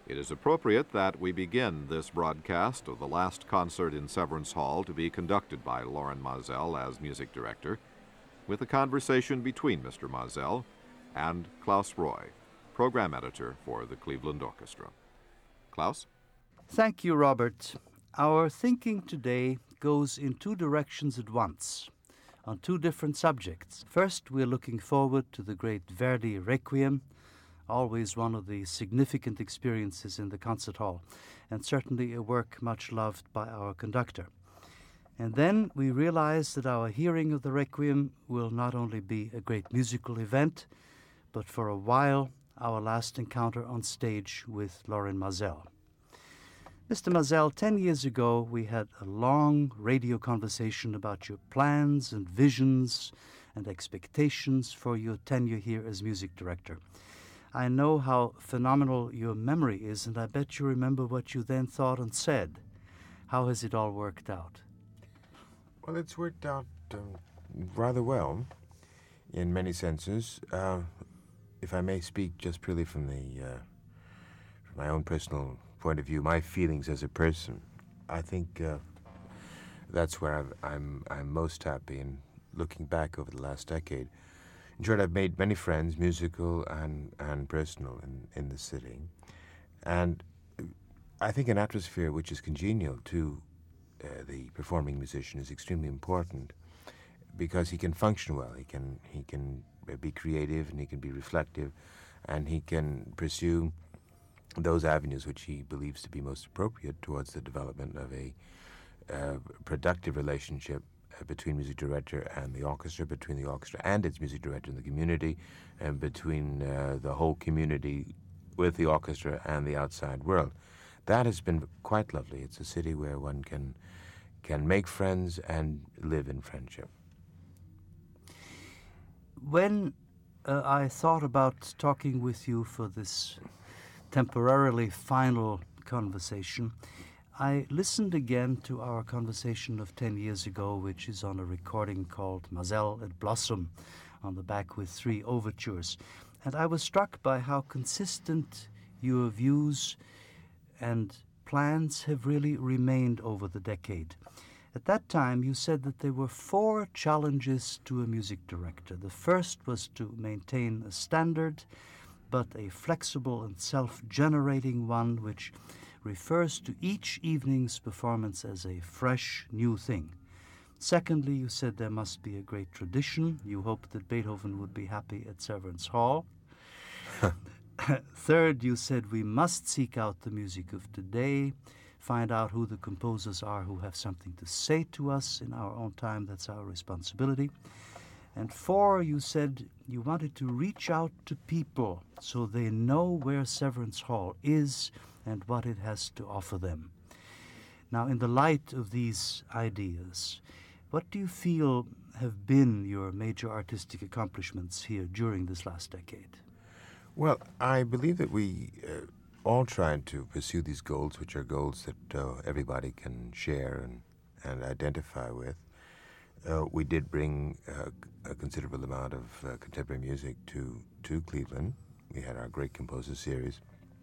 It is appropriate that we begin this broadcast of the last concert in Severance Hall to be conducted by Lorin Maazel as music director with a conversation between Mr. Maazel and Klaus Roy, program editor for the Cleveland Orchestra. Klaus? Thank you, Robert. Our thinking today goes in two directions at once, on two different subjects. First, we're looking forward to the great Verdi Requiem, always one of the significant experiences in the concert hall, and certainly a work much loved by our conductor. And then we realize that our hearing of the Requiem will not only be a great musical event, but for a while our last encounter on stage with Lorin Maazel. Mr. Maazel, 10 years ago we had a long radio conversation about your plans and visions and expectations for your tenure here as music director. I know how phenomenal your memory is, and I bet you remember what you then thought and said. How has it all worked out? Well, it's worked out rather well in many senses. If I may speak just purely from my own personal point of view, my feelings as a person, I think that's where I'm most happy in looking back over the last decade. In short, I've made many friends, musical and personal, in the city. And I think an atmosphere which is congenial to the performing musician is extremely important because he can function well. He can be creative, and he can be reflective, and he can pursue those avenues which he believes to be most appropriate towards the development of a productive relationship between music director and the orchestra, between the orchestra and its music director and the community, and between the whole community with the orchestra and the outside world. That has been quite lovely. It's a city where one can make friends and live in friendship. When I thought about talking with you for this temporarily final conversation, I listened again to our conversation of 10 years ago, which is on a recording called Maazel at Blossom, on the back with 3 overtures. And I was struck by how consistent your views and plans have really remained over the decade. At that time, you said that there were 4 challenges to a music director. The first was to maintain a standard, but a flexible and self-generating one, which refers to each evening's performance as a fresh, new thing. Secondly, you said there must be a great tradition. You hoped that Beethoven would be happy at Severance Hall. Third, you said we must seek out the music of today, find out who the composers are who have something to say to us in our own time. That's our responsibility. And 4, you said you wanted to reach out to people so they know where Severance Hall is and what it has to offer them. Now, in the light of these ideas, what do you feel have been your major artistic accomplishments here during this last decade? Well, I believe that we all tried to pursue these goals, which are goals that everybody can share and identify with. We did bring a considerable amount of contemporary music to Cleveland. We had our Great Composer Series,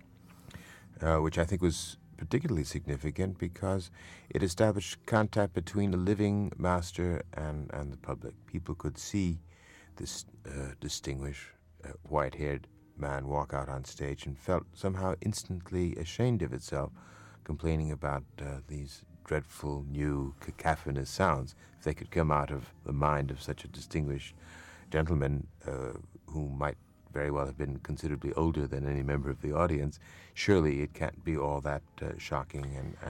which I think was particularly significant because it established contact between a living master and the public. People could see this distinguished white-haired man walk out on stage and felt somehow instantly ashamed of itself, complaining about these dreadful, new, cacophonous sounds. If they could come out of the mind of such a distinguished gentleman who might very well have been considerably older than any member of the audience, surely it can't be all that shocking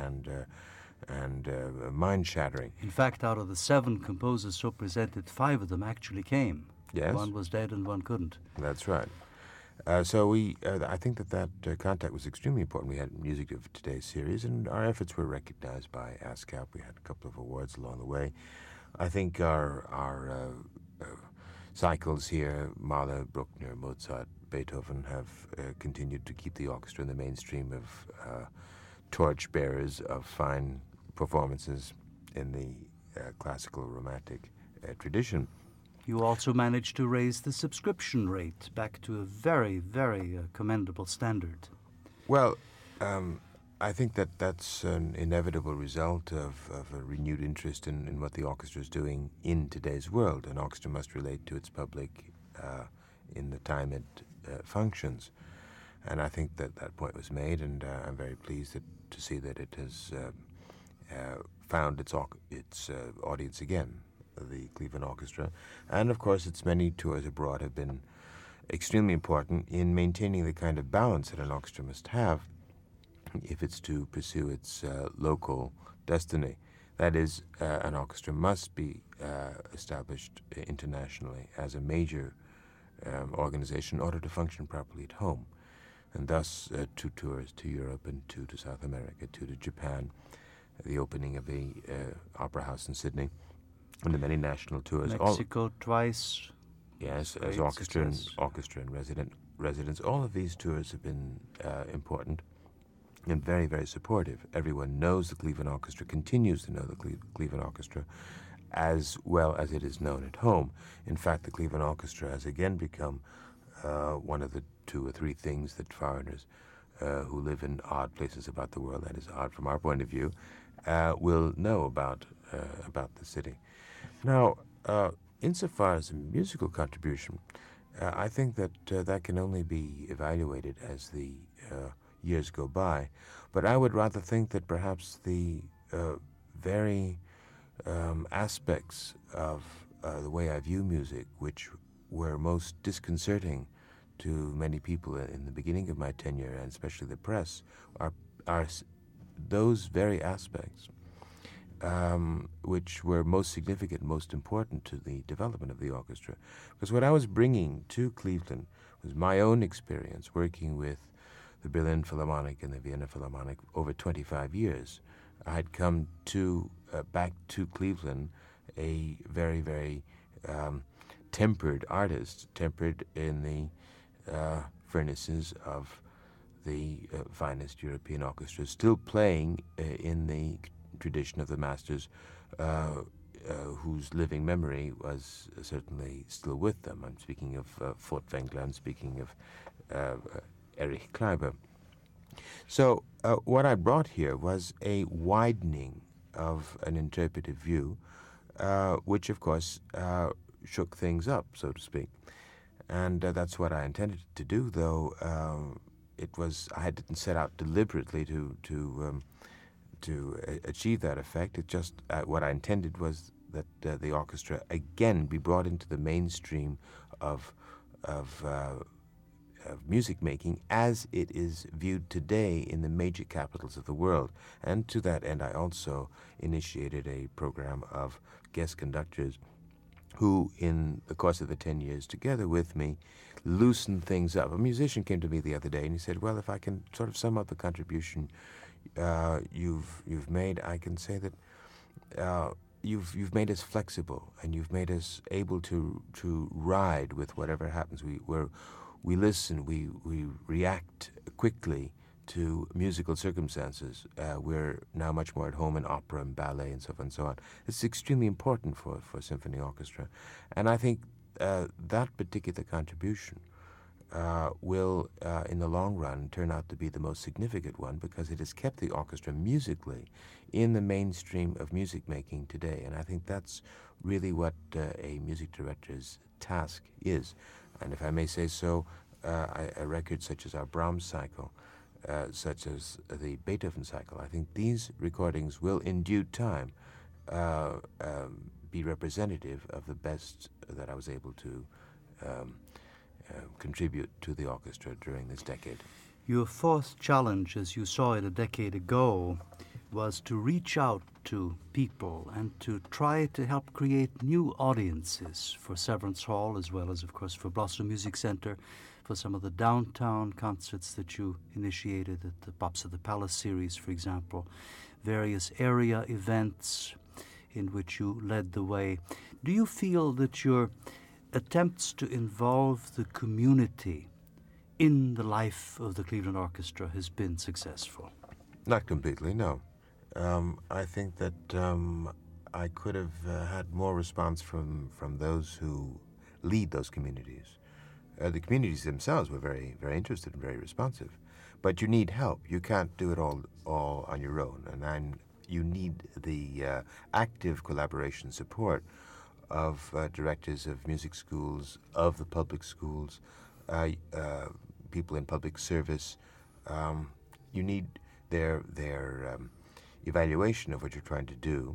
and mind-shattering. In fact, out of the 7 composers so presented, 5 of them actually came. Yes. 1 was dead and 1 couldn't. That's right. I think that contact was extremely important. We had Music of Today's series, and our efforts were recognized by ASCAP. We had a couple of awards along the way. I think our cycles here, Mahler, Bruckner, Mozart, Beethoven, have continued to keep the orchestra in the mainstream of torch-bearers of fine performances in the classical romantic tradition. You also managed to raise the subscription rate back to a very, very commendable standard. Well, I think that that's an inevitable result of a renewed interest in what the orchestra is doing in today's world. An orchestra must relate to its public in the time it functions. And I think that that point was made, and I'm very pleased to see that it has found its audience again, the Cleveland Orchestra. And of course, its many tours abroad have been extremely important in maintaining the kind of balance that an orchestra must have if it's to pursue its local destiny. That is, an orchestra must be established internationally as a major organization in order to function properly at home. And thus, 2 tours to Europe and 2 to South America, 2 to Japan, the opening of the Opera House in Sydney, and the many national tours. Mexico twice. Yes, as orchestra and residents. All of these tours have been important and very, very supportive. Everyone knows the Cleveland Orchestra, continues to know the Cleveland Orchestra, as well as it is known at home. In fact, the Cleveland Orchestra has again become one of the 2 or 3 things that foreigners who live in odd places about the world, that is odd from our point of view, will know about the city. Now, insofar as a musical contribution, I think that that can only be evaluated as the years go by, but I would rather think that perhaps the very aspects of the way I view music, which were most disconcerting to many people in the beginning of my tenure, and especially the press, are those very aspects which were most significant, most important to the development of the orchestra. Because what I was bringing to Cleveland was my own experience working with the Berlin Philharmonic and the Vienna Philharmonic over 25 years. I had come back to Cleveland a very, very tempered artist, tempered in the furnaces of the finest European orchestras, still playing in the tradition of the masters whose living memory was certainly still with them. I'm speaking of Furtwängler, I'm speaking of Erich Kleiber. So what I brought here was a widening of an interpretive view, which of course shook things up, so to speak. And that's what I intended to do, though I didn't set out deliberately to achieve that effect. It just what I intended was that the orchestra again be brought into the mainstream of music making as it is viewed today in the major capitals of the world. And to that end, I also initiated a program of guest conductors who, in the course of the 10 years together with me, loosened things up. A musician came to me the other day and he said, well, if I can sort of sum up the contribution you've made, I can say that you've made us flexible and you've made us able to ride with whatever happens. We listen, we react quickly to musical circumstances. We're now much more at home in opera and ballet and so on and so on. It's extremely important for a symphony orchestra. And I think that particular contribution will, in the long run, turn out to be the most significant one because it has kept the orchestra musically in the mainstream of music making today. And I think that's really what a music director's task is. And if I may say so, a record such as our Brahms cycle, such as the Beethoven cycle, I think these recordings will in due time be representative of the best that I was able to contribute to the orchestra during this decade. Your fourth challenge, as you saw it a decade ago, was to reach out to people and to try to help create new audiences for Severance Hall, as well as, of course, for Blossom Music Center, for some of the downtown concerts that you initiated at the Pops of the Palace series, for example, various area events in which you led the way. Do you feel that your attempts to involve the community in the life of the Cleveland Orchestra has been successful? Not completely, no. I think that I could have had more response from those who lead those communities. The communities themselves were very, very interested and very responsive. But you need help. You can't do it all on your own, and you need the active collaboration support of directors of music schools, of the public schools, people in public service. You need their evaluation of what you're trying to do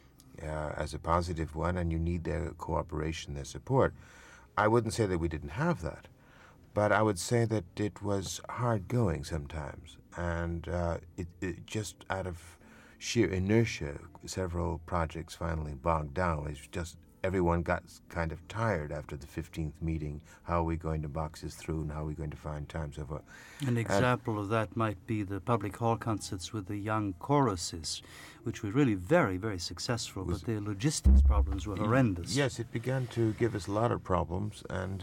as a positive one, and you need their cooperation, their support. I wouldn't say that we didn't have that, but I would say that it was hard going sometimes, and it just out of sheer inertia, several projects finally bogged down. It's just everyone got kind of tired after the 15th meeting. How are we going to box this through, and how are we going to find time? So forth. An example of that might be the public hall concerts with the young choruses, which were really very, very successful, but their logistics problems were horrendous. Yes, it began to give us a lot of problems, and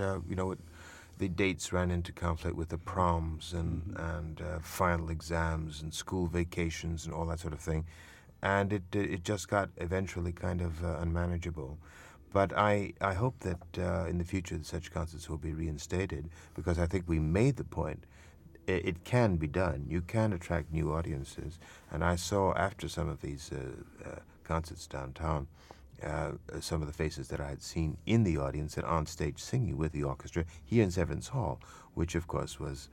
the dates ran into conflict with the proms and final exams and school vacations and all that sort of thing, and it just got eventually kind of unmanageable. But I hope that in the future such concerts will be reinstated, because I think we made the point. It can be done. You can attract new audiences. And I saw after some of these concerts downtown, some of the faces that I had seen in the audience and on stage singing with the orchestra here in Severance Hall, which of course was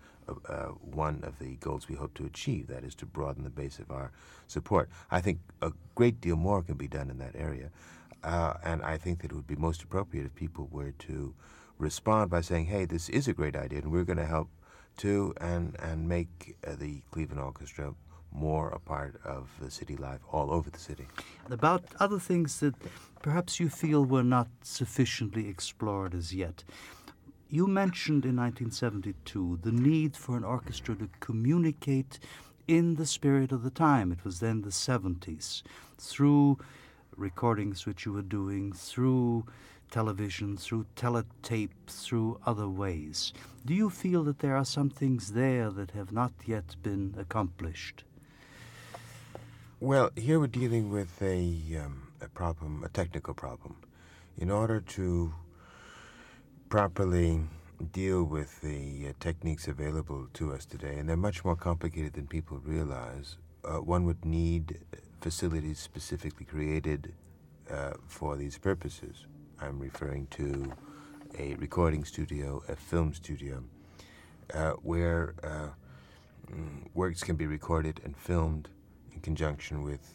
one of the goals we hope to achieve, that is to broaden the base of our support. I think a great deal more can be done in that area, and I think that it would be most appropriate if people were to respond by saying, hey, this is a great idea and we're going to help too, and make the Cleveland Orchestra more a part of the city life all over the city. About other things that perhaps you feel were not sufficiently explored as yet. You mentioned in 1972 the need for an orchestra to communicate in the spirit of the time. It was then the 70s, through recordings which you were doing, through television, through teletape, through other ways. Do you feel that there are some things there that have not yet been accomplished? Well, here we're dealing with a problem, a technical problem. In order to properly deal with the techniques available to us today, and they're much more complicated than people realize, one would need facilities specifically created for these purposes. I'm referring to a recording studio, a film studio, where works can be recorded and filmed in conjunction with,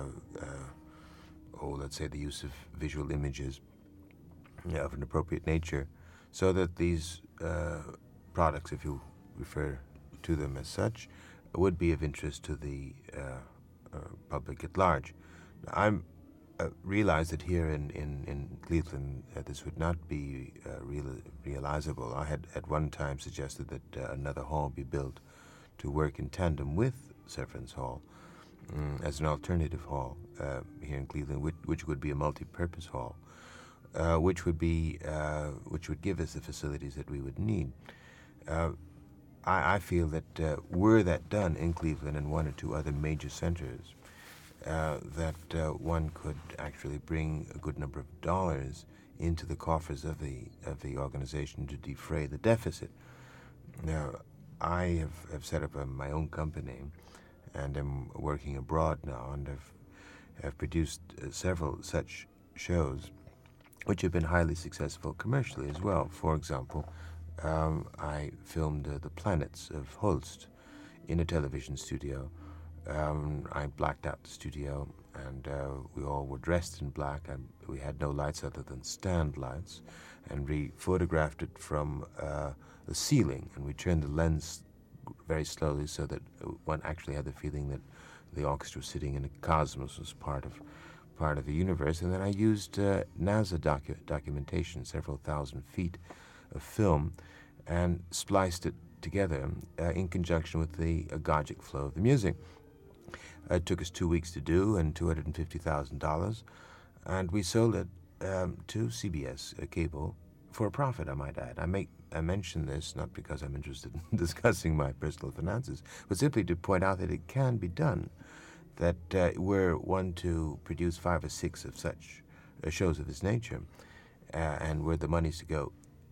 let's say, the use of visual images of an appropriate nature, so that these products, if you refer to them as such, would be of interest to the public at large. I'm realized that here in Cleveland this would not be realizable. I had at one time suggested that another hall be built to work in tandem with Severance Hall as an alternative hall here in Cleveland, which would be a multi-purpose hall, which would give us the facilities that we would need. I feel that were that done in Cleveland and one or two other major centers, that one could actually bring a good number of dollars into the coffers of the organization to defray the deficit. Now, I have set up my own company, and am working abroad now, and have produced several such shows, which have been highly successful commercially as well. For example, I filmed The Planets of Holst in a television studio. I blacked out the studio, and we all were dressed in black, and we had no lights other than stand lights, and we photographed it from the ceiling, and we turned the lens very slowly so that one actually had the feeling that the orchestra was sitting in a cosmos, was part of the universe. And then I used NASA documentation, several thousand feet of film, and spliced it together in conjunction with the agogic flow of the music. It took us 2 weeks to do, and $250,000, and we sold it to CBS cable for a profit, I might add. I mention this not because I'm interested in discussing my personal finances, but simply to point out that it can be done, that were one to produce 5 or 6 of such shows of this nature, and were the monies to go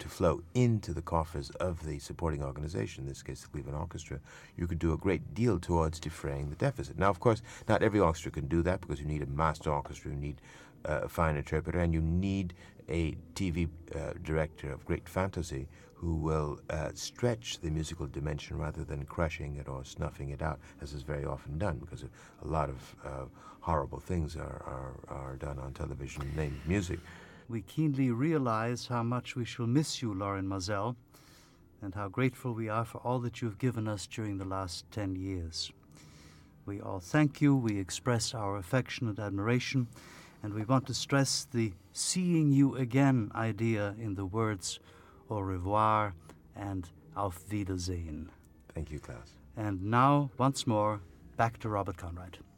to flow into the coffers of the supporting organization, in this case the Cleveland Orchestra, you could do a great deal towards defraying the deficit. Now, of course, not every orchestra can do that because you need a master orchestra, you need a fine interpreter, and you need a TV director of great fantasy who will stretch the musical dimension rather than crushing it or snuffing it out, as is very often done, because a lot of horrible things are done on television named music. We keenly realize how much we shall miss you, Lorin Maazel, and how grateful we are for all that you've given us during the last 10 years. We all thank you, we express our affectionate admiration, and we want to stress the seeing you again idea in the words au revoir and auf Wiedersehen. Thank you, Klaus. And now, once more, back to Robert Conrad.